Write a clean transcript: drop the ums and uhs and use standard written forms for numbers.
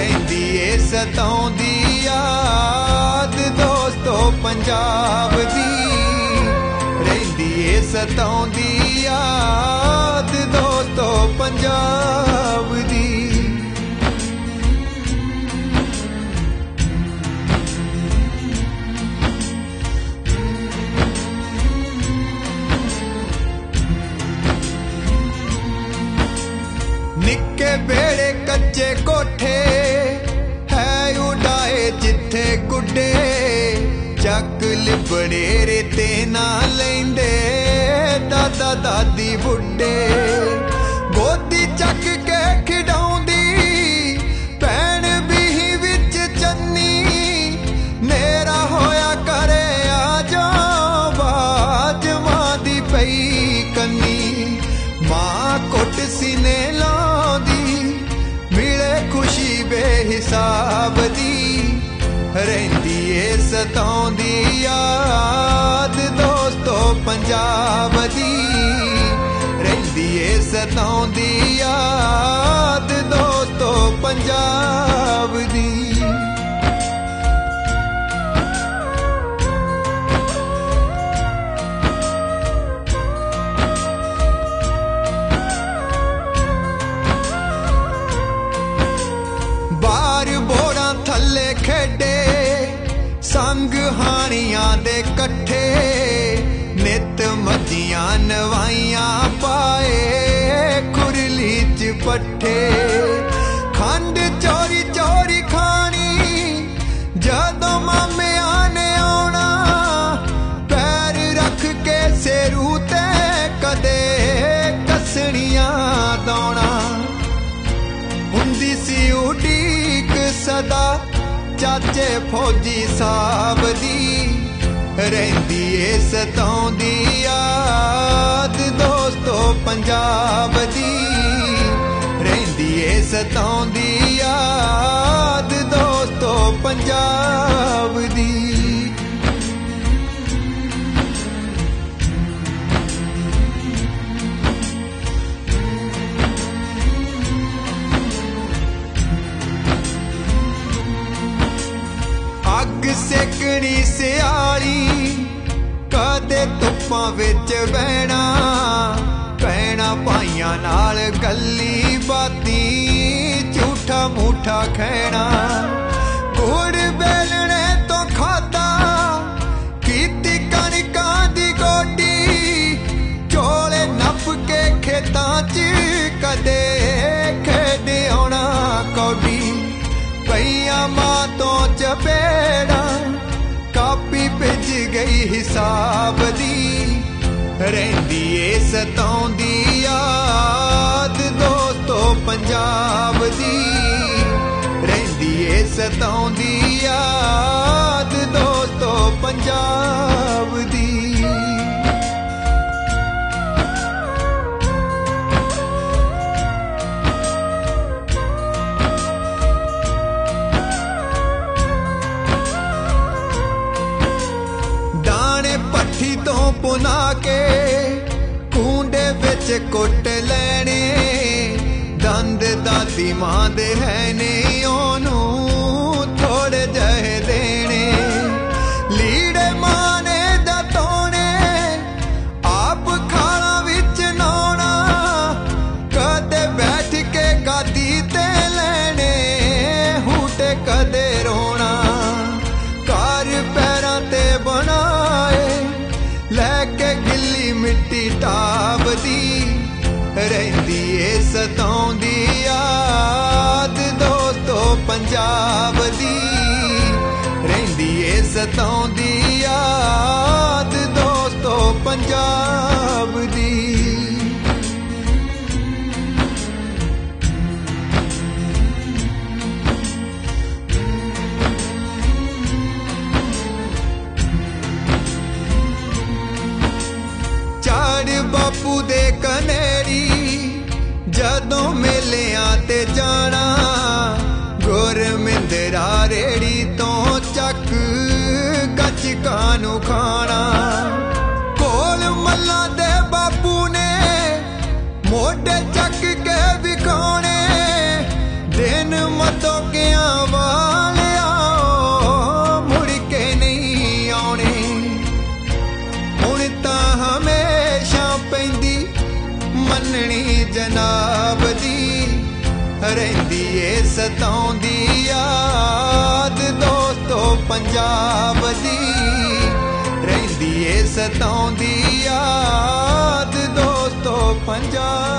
रहिंदी ए सताउंदी याद दोस्तो पंजाब दी, रहिंदी ए सताउंदी याद दोस्तो पंजाब दी। निक्के बेड़े कच्चे कोठे है उड़ाए जिथे गुड्डे, चक लिबड़े रेते ना लेंदे दादा दादी बुड्ढे। गोदी चक के खिडाउंदी भैन बीही विच चन्नी, नेरा होया करे आ जाओ बाज मां दी पई कन्नी। मां कुट सीने खुशी बेहिसाब दी, रहिंदी ए सताउंदी याद दोस्तो पंजाब दी, रहिंदी ए सताउंदी याद दोस्तो पंजाब दी। थल्ले खेडे संग हानियां दे कट्ठे, नित मजियां नवाइयां पाए खुरली च पट्ठे। खंड चोरी चोरी खानी जदों मामियां ने आउणा, पैर रख के सेरू ते कदे कसणियां दौणा। हुंदी सी उडीक सदा चाचे फौजी साहब दी, रहिंदी ए सताउंदी याद दोस्तो पंजाब दी, रहिंदी ए सताउंदी याद दोस्तो पंजाब दी। अग सेकनी सियाली कदे धुप्पां विच बहना, भैणां भाइयां नाल गल्ली बाती झूठा मूठा खैना। गुड़ बेलणे तो खादा कीती कणकां दी गोडी, चोले नप के खेतां च कदे खेड आउणा कौडी। पईयां मां तो चपेड़ा कापी भिज गई हिसाब दी, रहिंदी ए सताउंदी याद दोस्तो पंजाब दी, रहिंदी ए सताउंदी याद दोस्तो पंजाब दी। पट्ठी तो पुना के कूंडे विच कुट लैने, दंद दादी मां दे है ने ओनू थोड़े जहे देने। लीड़े मां ने दतोने आप खाना विच नौना, कदे बैठ के गादी ते लैने हूटे कदे रोना। कार पैरां ते बनाए लैके गिल्ली मिट्टी टाप दी, रहिंदी ए सताउंदी याद दोस्तो पंजाब दी, रहिंदी ए सताउंदी याद दोस्तो पंजाब दी। बापू दे कनेरी जदों मेलियां ते जाना, गुरमिंदरा रेड़ी तो चक गचकां खाना। कोल मल्ला दे बापू ने मोढे चक के विखाने, दिन मदों किया ਰਹਿੰਦੀ ਏ ਸਤਾਉਂਦੀ ਯਾਦ ਦੋਸਤੋ ਪੰਜਾਬ ਦੀ ਰਹਿੰਦੀ ਏ ਸਤਾਉਂਦੀ ਯਾਦ ਦੋਸਤੋ ਪੰਜਾਬ